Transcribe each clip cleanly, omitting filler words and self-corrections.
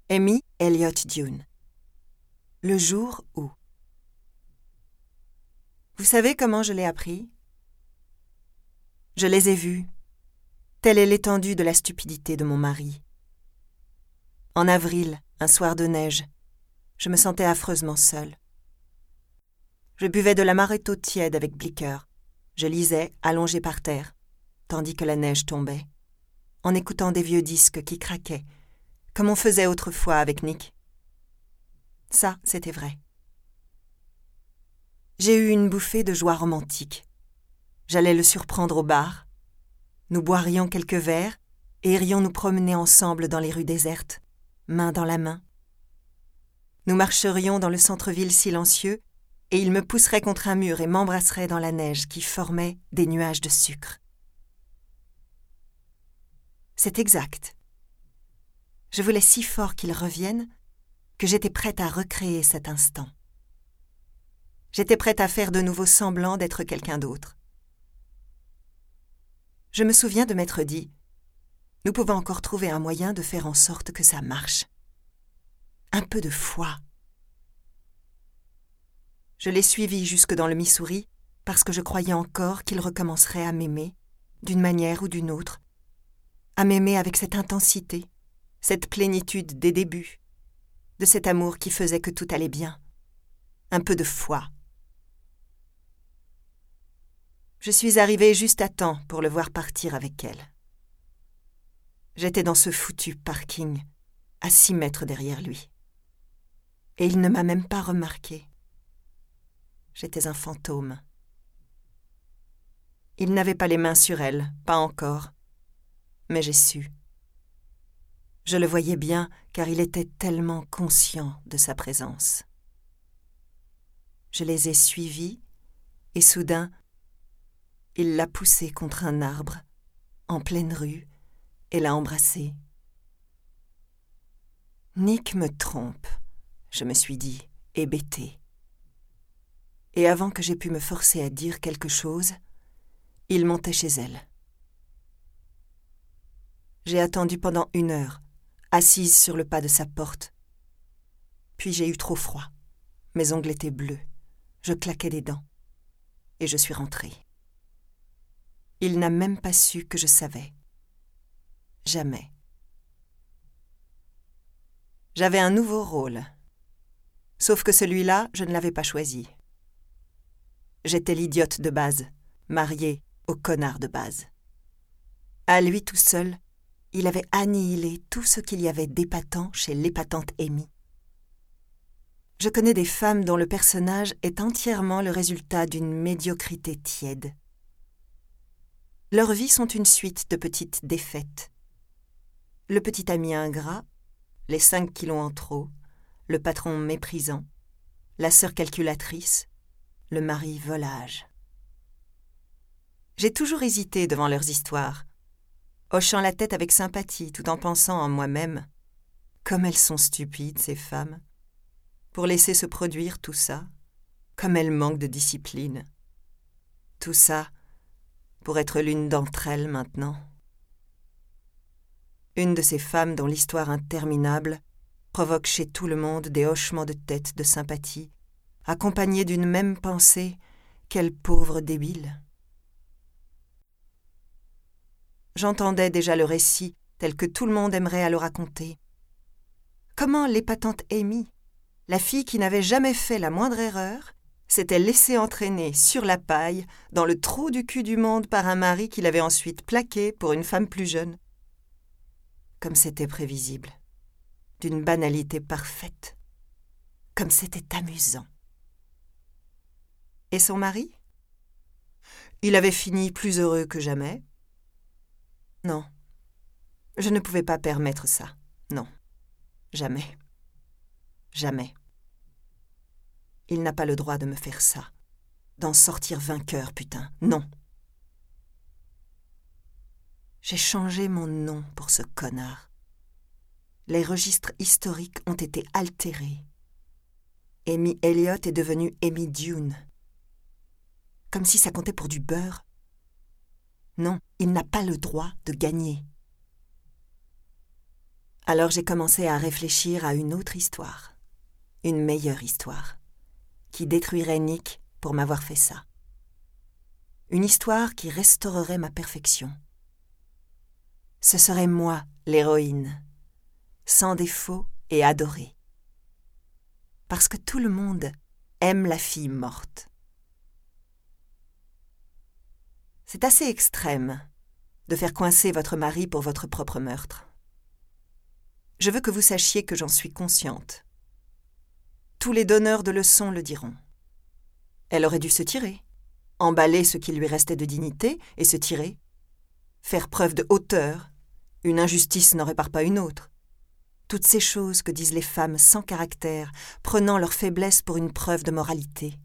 Amy Elliott Dune. Le jour où. Vous savez comment je l'ai appris? Je les ai vus. Telle est l'étendue de la stupidité de mon mari. En avril, un soir de neige, je me sentais affreusement seule. Je buvais de l'amaretto tiède avec Blicker. Je lisais, allongée par terre, tandis que la neige tombait, en écoutant des vieux disques qui craquaient, comme on faisait autrefois avec Nick. Ça, c'était vrai. J'ai eu une bouffée de joie romantique. J'allais le surprendre au bar. Nous boirions quelques verres et irions nous promener ensemble dans les rues désertes, main dans la main. Nous marcherions dans le centre-ville silencieux et il me pousserait contre un mur et m'embrasserait dans la neige qui formait des nuages de sucre. C'est exact. Je voulais si fort qu'il revienne que j'étais prête à recréer cet instant. J'étais prête à faire de nouveau semblant d'être quelqu'un d'autre. Je me souviens de m'être dit « Nous pouvons encore trouver un moyen de faire en sorte que ça marche. Un peu de foi. » Je l'ai suivi jusque dans le Missouri parce que je croyais encore qu'il recommencerait à m'aimer, d'une manière ou d'une autre, à m'aimer avec cette intensité, cette plénitude des débuts, de cet amour qui faisait que tout allait bien. Un peu de foi. Je suis arrivée juste à temps pour le voir partir avec elle. J'étais dans ce foutu parking, à 6 mètres derrière lui. Et il ne m'a même pas remarqué. J'étais un fantôme. Il n'avait pas les mains sur elle, pas encore. Mais j'ai su. Je le voyais bien car il était tellement conscient de sa présence. Je les ai suivis et soudain, il l'a poussée contre un arbre, en pleine rue, et l'a embrassée. Nick me trompe, je me suis dit, hébétée. Et avant que j'aie pu me forcer à dire quelque chose, il montait chez elle. J'ai attendu pendant 1 heure, assise sur le pas de sa porte. Puis j'ai eu trop froid. Mes ongles étaient bleus. Je claquais des dents. Et je suis rentrée. Il n'a même pas su que je savais. Jamais. J'avais un nouveau rôle. Sauf que celui-là, je ne l'avais pas choisi. J'étais l'idiote de base, mariée au connard de base. À lui tout seul, il avait annihilé tout ce qu'il y avait d'épatant chez l'épatante Amy. Je connais des femmes dont le personnage est entièrement le résultat d'une médiocrité tiède. Leurs vies sont une suite de petites défaites. Le petit ami ingrat, les 5 kilos en trop, le patron méprisant, la sœur calculatrice, le mari volage. J'ai toujours hésité devant leurs histoires, hochant la tête avec sympathie tout en pensant en moi-même « Comme elles sont stupides, ces femmes, pour laisser se produire tout ça, comme elles manquent de discipline. Tout ça, pour être l'une d'entre elles maintenant. » Une de ces femmes dont l'histoire interminable provoque chez tout le monde des hochements de tête de sympathie, accompagnés d'une même pensée « Quelle pauvre débile !» J'entendais déjà le récit tel que tout le monde aimerait à le raconter. Comment l'épatante Amy, la fille qui n'avait jamais fait la moindre erreur, s'était laissée entraîner sur la paille dans le trou du cul du monde par un mari qu'il avait ensuite plaqué pour une femme plus jeune. Comme c'était prévisible, d'une banalité parfaite, comme c'était amusant. Et son mari? Il avait fini plus heureux que jamais. Non, je ne pouvais pas permettre ça. Non, jamais. Jamais. Il n'a pas le droit de me faire ça. D'en sortir vainqueur, putain. Non. J'ai changé mon nom pour ce connard. Les registres historiques ont été altérés. Amy Elliott est devenue Amy Dune. Comme si ça comptait pour du beurre. Non, il n'a pas le droit de gagner. Alors j'ai commencé à réfléchir à une autre histoire, une meilleure histoire, qui détruirait Nick pour m'avoir fait ça. Une histoire qui restaurerait ma perfection. Ce serait moi, l'héroïne, sans défaut et adorée. Parce que tout le monde aime la fille morte. C'est assez extrême de faire coincer votre mari pour votre propre meurtre. Je veux que vous sachiez que j'en suis consciente. Tous les donneurs de leçons le diront. Elle aurait dû se tirer, emballer ce qui lui restait de dignité et se tirer. Faire preuve de hauteur, une injustice n'en répare pas une autre. Toutes ces choses que disent les femmes sans caractère, prenant leur faiblesse pour une preuve de moralité.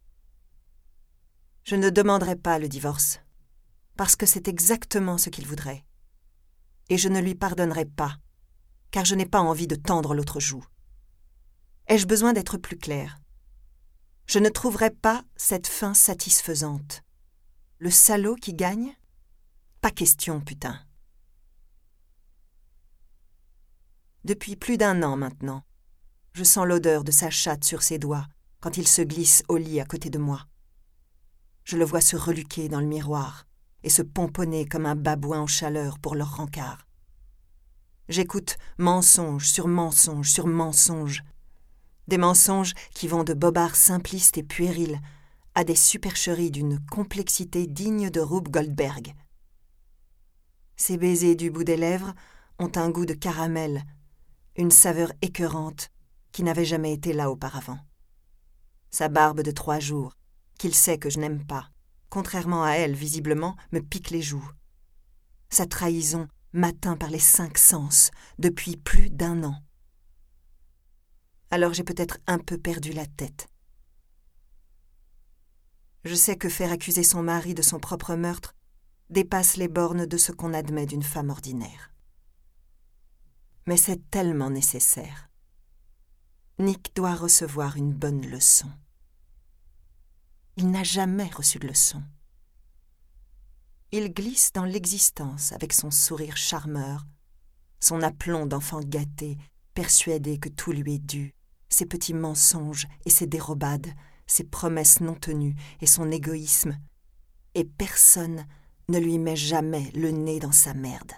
Je ne demanderai pas le divorce, parce que c'est exactement ce qu'il voudrait. Et je ne lui pardonnerai pas, car je n'ai pas envie de tendre l'autre joue. Ai-je besoin d'être plus claire ? Je ne trouverai pas cette fin satisfaisante. Le salaud qui gagne ? Pas question, putain. Depuis plus d'1 an maintenant, je sens l'odeur de sa chatte sur ses doigts quand il se glisse au lit à côté de moi. Je le vois se reluquer dans le miroir et se pomponner comme un babouin en chaleur pour leur rencard. J'écoute mensonge sur mensonge sur mensonge. Des mensonges qui vont de bobards simplistes et puérils à des supercheries d'une complexité digne de Rube Goldberg. Ces baisers du bout des lèvres ont un goût de caramel, une saveur écœurante qui n'avait jamais été là auparavant. Sa barbe de 3 jours, qu'il sait que je n'aime pas, contrairement à elle, visiblement, me pique les joues. Sa trahison m'atteint par les 5 sens depuis plus d'1 an. Alors j'ai peut-être un peu perdu la tête. Je sais que faire accuser son mari de son propre meurtre dépasse les bornes de ce qu'on admet d'une femme ordinaire. Mais c'est tellement nécessaire. Nick doit recevoir une bonne leçon. Il n'a jamais reçu de leçon. Il glisse dans l'existence avec son sourire charmeur, son aplomb d'enfant gâté, persuadé que tout lui est dû, ses petits mensonges et ses dérobades, ses promesses non tenues et son égoïsme, et personne ne lui met jamais le nez dans sa merde.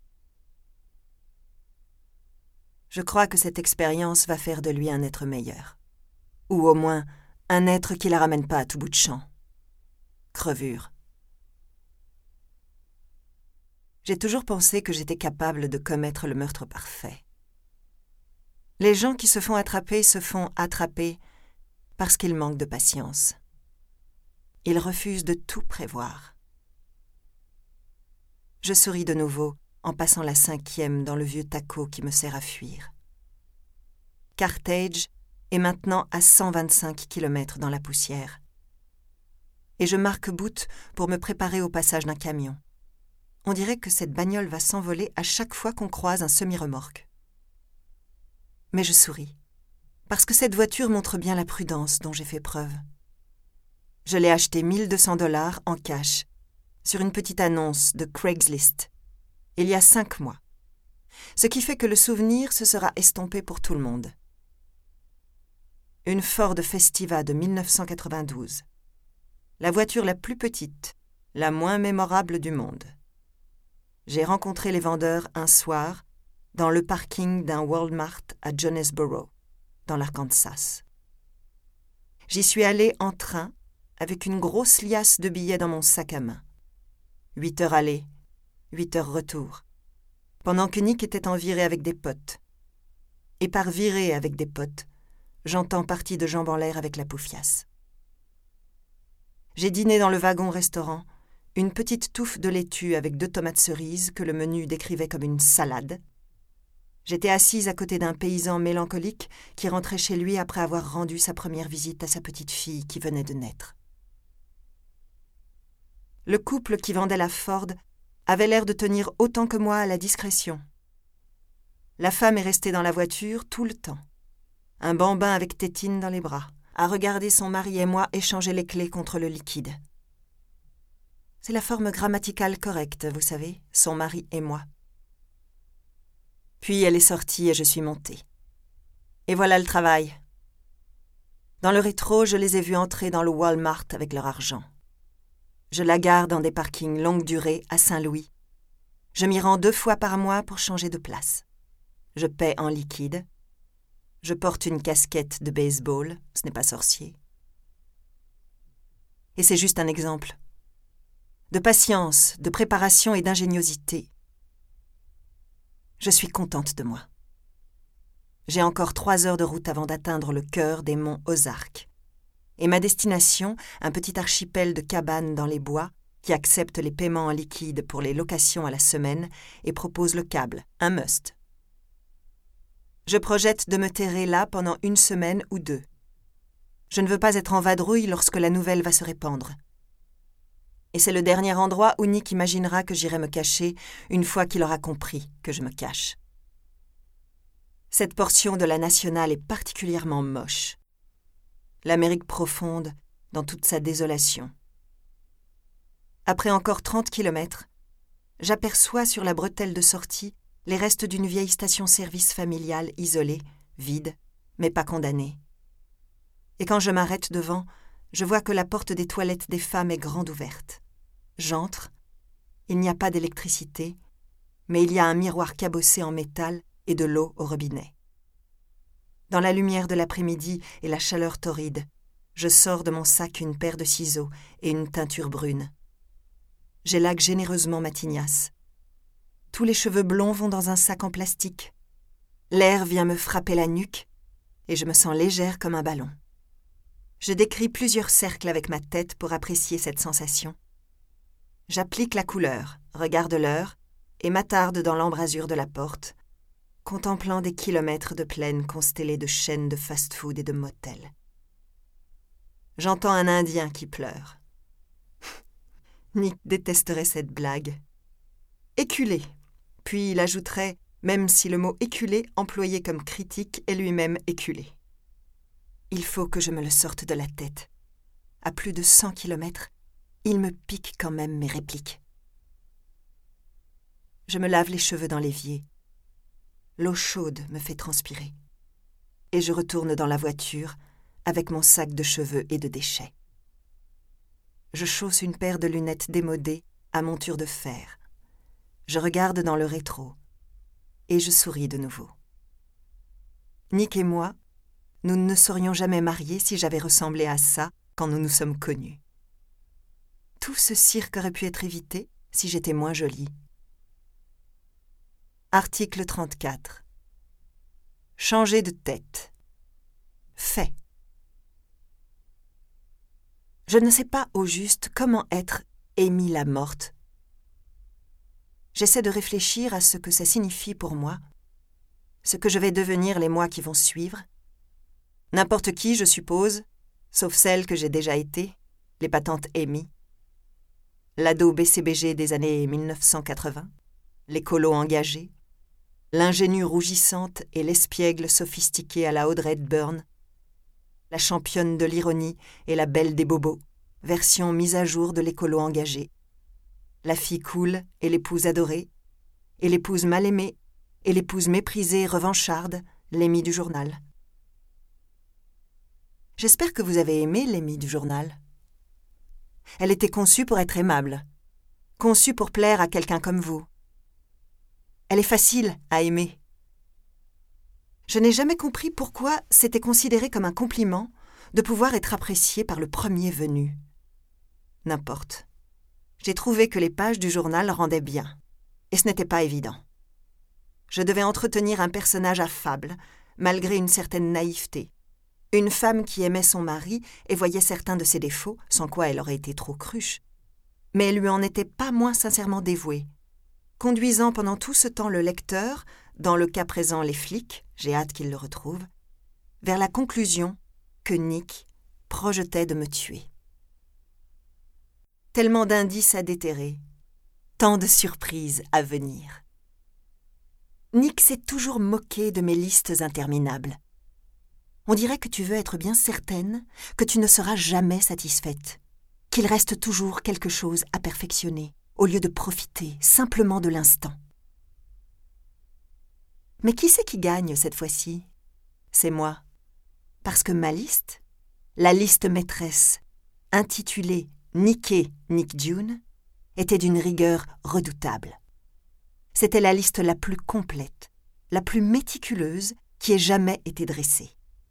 Je crois que cette expérience va faire de lui un être meilleur, ou au moins un être qui la ramène pas à tout bout de champ. Crevure. J'ai toujours pensé que j'étais capable de commettre le meurtre parfait. Les gens qui se font attraper parce qu'ils manquent de patience. Ils refusent de tout prévoir. Je souris de nouveau en passant la 5e dans le vieux taco qui me sert à fuir. Carthage est maintenant à 125 km dans la poussière. Et je marque bout pour me préparer au passage d'un camion. On dirait que cette bagnole va s'envoler à chaque fois qu'on croise un semi-remorque. Mais je souris, parce que cette voiture montre bien la prudence dont j'ai fait preuve. Je l'ai achetée $1 200 en cash, sur une petite annonce de Craigslist, il y a 5 mois. Ce qui fait que le souvenir se sera estompé pour tout le monde. Une Ford Festiva de 1992. La voiture la plus petite, la moins mémorable du monde. J'ai rencontré les vendeurs un soir dans le parking d'un Walmart à Jonesboro, dans l'Arkansas. J'y suis allée en train avec une grosse liasse de billets dans mon sac à main. 8 heures aller, 8 heures retour, pendant que Nick était en virée avec des potes. Et par virée avec des potes, j'entends partie de jambes en l'air avec la poufiasse. J'ai dîné dans le wagon-restaurant, une petite touffe de laitue avec 2 tomates cerises que le menu décrivait comme une salade. J'étais assise à côté d'un paysan mélancolique qui rentrait chez lui après avoir rendu sa première visite à sa petite fille qui venait de naître. Le couple qui vendait la Ford avait l'air de tenir autant que moi à la discrétion. La femme est restée dans la voiture tout le temps, un bambin avec tétine dans les bras, à regarder son mari et moi échanger les clés contre le liquide. C'est la forme grammaticale correcte, vous savez, son mari et moi. Puis elle est sortie et je suis montée. Et voilà le travail. Dans le rétro, je les ai vus entrer dans le Walmart avec leur argent. Je la gare dans des parkings longue durée à Saint-Louis. Je m'y rends 2 fois par mois pour changer de place. Je paie en liquide. Je porte une casquette de baseball, ce n'est pas sorcier. Et c'est juste un exemple. De patience, de préparation et d'ingéniosité. Je suis contente de moi. J'ai encore 3 heures de route avant d'atteindre le cœur des monts Ozarks. Et ma destination, un petit archipel de cabanes dans les bois qui accepte les paiements en liquide pour les locations à la semaine et propose le câble, un must. Je projette de me terrer là pendant 1 semaine ou 2. Je ne veux pas être en vadrouille lorsque la nouvelle va se répandre. Et c'est le dernier endroit où Nick imaginera que j'irai me cacher une fois qu'il aura compris que je me cache. Cette portion de la nationale est particulièrement moche. L'Amérique profonde dans toute sa désolation. Après encore 30 kilomètres, j'aperçois sur la bretelle de sortie les restes d'une vieille station-service familiale isolée, vide, mais pas condamnée. Et quand je m'arrête devant, je vois que la porte des toilettes des femmes est grande ouverte. J'entre. Il n'y a pas d'électricité, mais il y a un miroir cabossé en métal et de l'eau au robinet. Dans la lumière de l'après-midi et la chaleur torride, je sors de mon sac une paire de ciseaux et une teinture brune. J'élague généreusement ma tignasse. Tous les cheveux blonds vont dans un sac en plastique. L'air vient me frapper la nuque et je me sens légère comme un ballon. Je décris plusieurs cercles avec ma tête pour apprécier cette sensation. J'applique la couleur, regarde l'heure et m'attarde dans l'embrasure de la porte, contemplant des kilomètres de plaine constellée de chaînes de fast-food et de motels. J'entends un Indien qui pleure. Nick détesterait cette blague. Éculé, puis il ajouterait, même si le mot éculé, employé comme critique, est lui-même éculé. Il faut que je me le sorte de la tête. À plus de 100 kilomètres, il me pique quand même mes répliques. Je me lave les cheveux dans l'évier. L'eau chaude me fait transpirer. Et je retourne dans la voiture avec mon sac de cheveux et de déchets. Je chausse une paire de lunettes démodées à monture de fer. Je regarde dans le rétro. Et je souris de nouveau. Nick et moi, nous ne serions jamais mariés si j'avais ressemblé à ça quand nous nous sommes connus. Tout ce cirque aurait pu être évité si j'étais moins jolie. Article 34. Changer de tête. Fait. Je ne sais pas au juste comment être Amy la morte. J'essaie de réfléchir à ce que ça signifie pour moi, ce que je vais devenir les mois qui vont suivre. N'importe qui, je suppose, sauf celle que j'ai déjà été, l'épatante Amy. L'ado BCBG des années 1980, l'écolo engagée, l'ingénue rougissante et l'espiègle sophistiquée à la Audrey Hepburn, la championne de l'ironie et la belle des bobos, version mise à jour de l'écolo engagée, la fille cool et l'épouse adorée, et l'épouse mal aimée, et l'épouse méprisée et revancharde, l'Amy du journal. J'espère que vous avez aimé l'Amy du journal. Elle était conçue pour être aimable, conçue pour plaire à quelqu'un comme vous. Elle est facile à aimer. Je n'ai jamais compris pourquoi c'était considéré comme un compliment de pouvoir être apprécié par le premier venu. N'importe. J'ai trouvé que les pages du journal rendaient bien, et ce n'était pas évident. Je devais entretenir un personnage affable, malgré une certaine naïveté. Une femme qui aimait son mari et voyait certains de ses défauts, sans quoi elle aurait été trop cruche. Mais elle lui en était pas moins sincèrement dévouée, conduisant pendant tout ce temps le lecteur, dans le cas présent les flics, j'ai hâte qu'ils le retrouvent, vers la conclusion que Nick projetait de me tuer. Tellement d'indices à déterrer, tant de surprises à venir. Nick s'est toujours moqué de mes listes interminables. On dirait que tu veux être bien certaine que tu ne seras jamais satisfaite, qu'il reste toujours quelque chose à perfectionner, au lieu de profiter simplement de l'instant. Mais qui c'est qui gagne cette fois-ci? C'est moi. Parce que ma liste, la liste maîtresse, intitulée Niquer Nick June, était d'une rigueur redoutable. C'était la liste la plus complète, la plus méticuleuse qui ait jamais été dressée.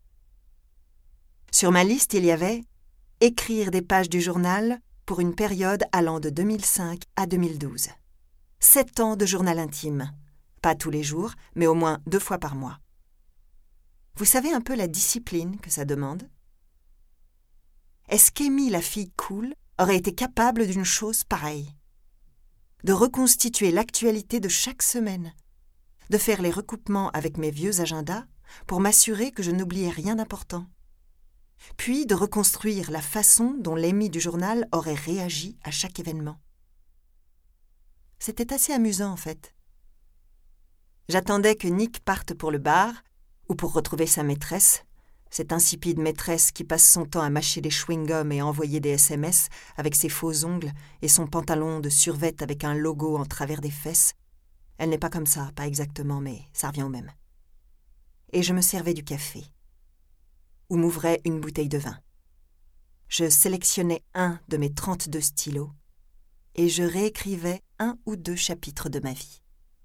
Sur ma liste, il y avait « Écrire des pages du journal pour une période allant de 2005 à 2012. 7 ans de journal intime. Pas tous les jours, mais au moins 2 fois par mois. » Vous savez un peu la discipline que ça demande? Est-ce qu'Amy, la fille cool, aurait été capable d'une chose pareille? De reconstituer l'actualité de chaque semaine, de faire les recoupements avec mes vieux agendas pour m'assurer que je n'oubliais rien d'important, puis de reconstruire la façon dont l'Amy du journal aurait réagi à chaque événement. C'était assez amusant en fait. J'attendais que Nick parte pour le bar ou pour retrouver sa maîtresse, cette insipide maîtresse qui passe son temps à mâcher des chewing-gums et à envoyer des SMS avec ses faux ongles et son pantalon de survêt avec un logo en travers des fesses. Elle n'est pas comme ça, pas exactement, mais ça revient au même. Et je me servais du café, ou m'ouvrais une bouteille de vin. Je sélectionnais un de mes 32 stylos et je réécrivais 1 ou 2 chapitres de ma vie.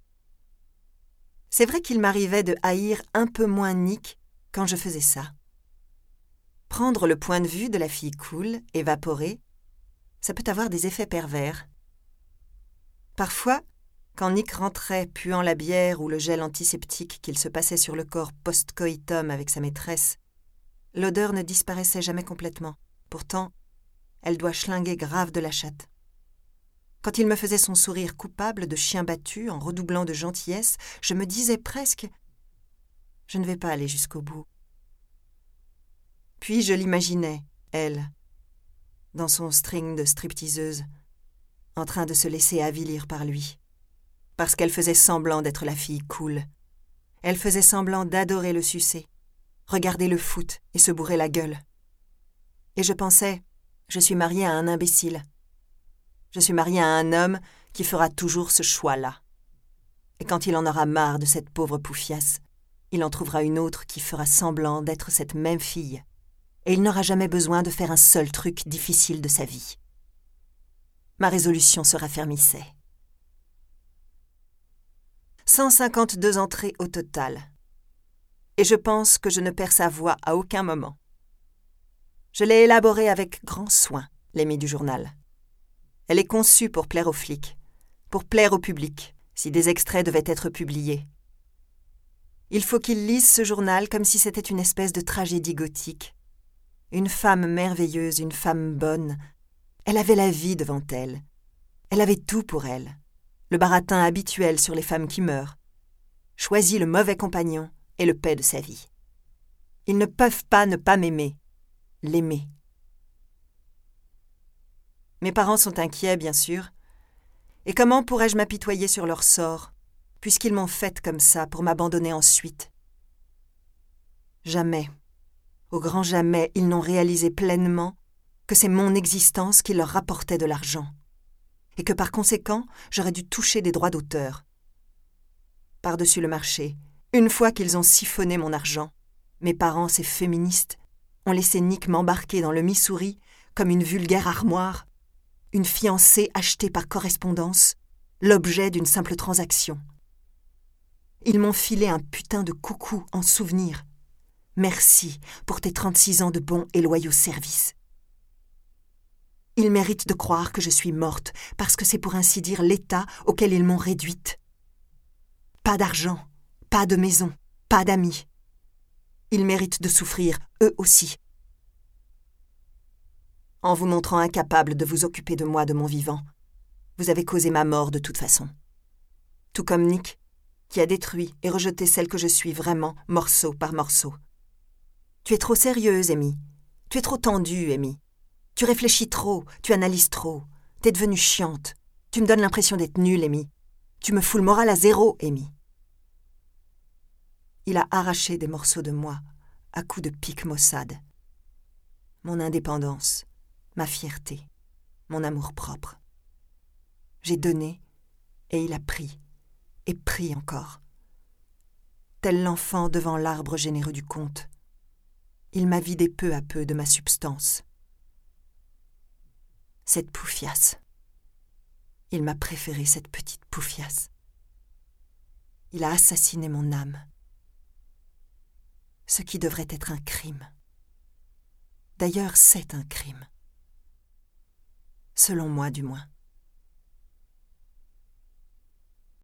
C'est vrai qu'il m'arrivait de haïr un peu moins Nick quand je faisais ça. Prendre le point de vue de la fille cool, évaporée, ça peut avoir des effets pervers. Parfois, quand Nick rentrait puant la bière ou le gel antiseptique qu'il se passait sur le corps post-coitum avec sa maîtresse, l'odeur ne disparaissait jamais complètement. Pourtant, elle doit schlinguer grave de la chatte. Quand il me faisait son sourire coupable de chien battu en redoublant de gentillesse, je me disais presque « Je ne vais pas aller jusqu'au bout ». Puis je l'imaginais, elle, dans son string de stripteaseuse, en train de se laisser avilir par lui. Parce qu'elle faisait semblant d'être la fille cool. Elle faisait semblant d'adorer le sucer, regarder le foot et se bourrer la gueule. Et je pensais, je suis mariée à un imbécile. Je suis mariée à un homme qui fera toujours ce choix-là. Et quand il en aura marre de cette pauvre poufiasse, il en trouvera une autre qui fera semblant d'être cette même fille. Et il n'aura jamais besoin de faire un seul truc difficile de sa vie. Ma résolution se raffermissait. 152 entrées au total. Et je pense que je ne perds sa voix à aucun moment. Je l'ai élaborée avec grand soin, l'Amy du journal. Elle est conçue pour plaire aux flics, pour plaire au public, si des extraits devaient être publiés. Il faut qu'ils lisent ce journal comme si c'était une espèce de tragédie gothique. Une femme merveilleuse, une femme bonne. Elle avait la vie devant elle. Elle avait tout pour elle. Le baratin habituel sur les femmes qui meurent. Choisit le mauvais compagnon et le paix de sa vie. Ils ne peuvent pas ne pas m'aimer. L'aimer. Mes parents sont inquiets, bien sûr. Et comment pourrais-je m'apitoyer sur leur sort, puisqu'ils m'ont faite comme ça pour m'abandonner ensuite? Jamais, au grand jamais, ils n'ont réalisé pleinement que c'est mon existence qui leur rapportait de l'argent, et que par conséquent, j'aurais dû toucher des droits d'auteur. Par-dessus le marché, une fois qu'ils ont siphonné mon argent, mes parents, ces féministes, ont laissé Nick m'embarquer dans le Missouri comme une vulgaire armoire, une fiancée achetée par correspondance, l'objet d'une simple transaction. Ils m'ont filé un putain de coucou en souvenir. Merci pour tes 36 ans de bons et loyaux services. Ils méritent de croire que je suis morte parce que c'est pour ainsi dire l'état auquel ils m'ont réduite. Pas d'argent, pas de maison, pas d'amis. Ils méritent de souffrir, eux aussi. En vous montrant incapable de vous occuper de moi de mon vivant, vous avez causé ma mort de toute façon. Tout comme Nick, qui a détruit et rejeté celle que je suis vraiment, morceau par morceau. Tu es trop sérieuse, Amy. Tu es trop tendue, Amy. Tu réfléchis trop, tu analyses trop. T'es devenue chiante. Tu me donnes l'impression d'être nulle, Amy. Tu me fous le moral à 0, Amy. Il a arraché des morceaux de moi, à coups de pique maussade. Mon indépendance, ma fierté, mon amour-propre. J'ai donné, et il a pris, et pris encore. tel l'enfant devant l'arbre généreux du conte. Il m'a vidé peu à peu de ma substance. Cette poufiasse. Il m'a préféré cette petite poufiasse. Il a assassiné mon âme. Ce qui devrait être un crime. D'ailleurs, c'est un crime. Selon moi, du moins.